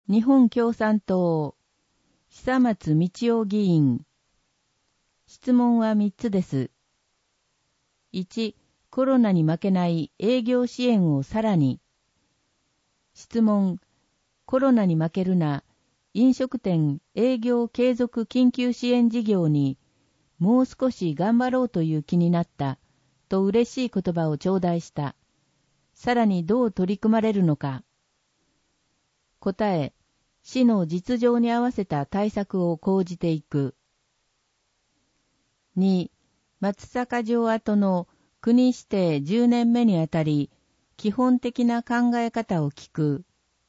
日本共産党久松道夫議員。質問は3つです。1、コロナに負けない営業支援をさらに。質問、コロナに負けるな、飲食店営業継続緊急支援事業にもう少し頑張ろうという気になったと嬉しい言葉を頂戴した。さらにどう取り組まれるのか。答え、市の実情に合わせた対策を講じていく。2、松阪城跡の国指定10年目にあたり、基本的な考え方を聞く。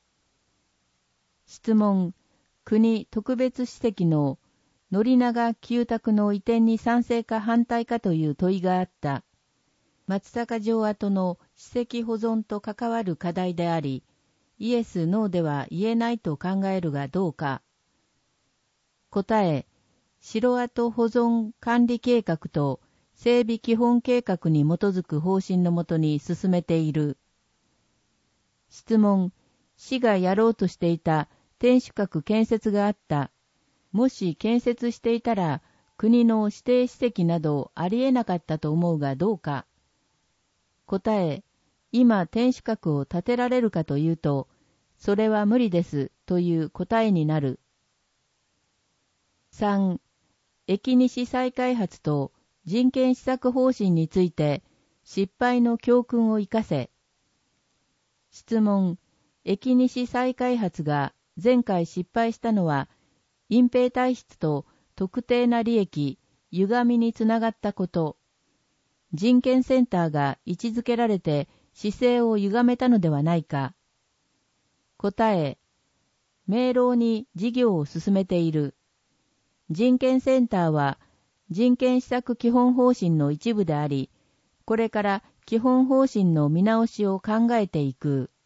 質問、国特別史跡の宣長旧宅の移転に賛成か反対かという問いがあった。松阪城跡の史跡保存と関わる課題であり、イエス・ノーでは言えないと考えるがどうか。答え、城跡保存管理計画と整備基本計画に基づく方針のもとに進めている。質問、市がやろうとしていた天守閣建設があった。もし建設していたら、国の指定史跡などありえなかったと思うがどうか。答え、今天守閣を建てられるかというと、それは無理ですという答えになる。3、駅西再開発と人権施策方針について失敗の教訓を生かせ。質問、駅西再開発が前回失敗したのは、隠蔽体質と特定な利益、歪みにつながったこと。人権センターが位置づけられて姿勢を歪めたのではないか。答え、明朗に事業を進めている。人権センターは人権施策基本方針の一部であり、これから基本方針の見直しを考えていく。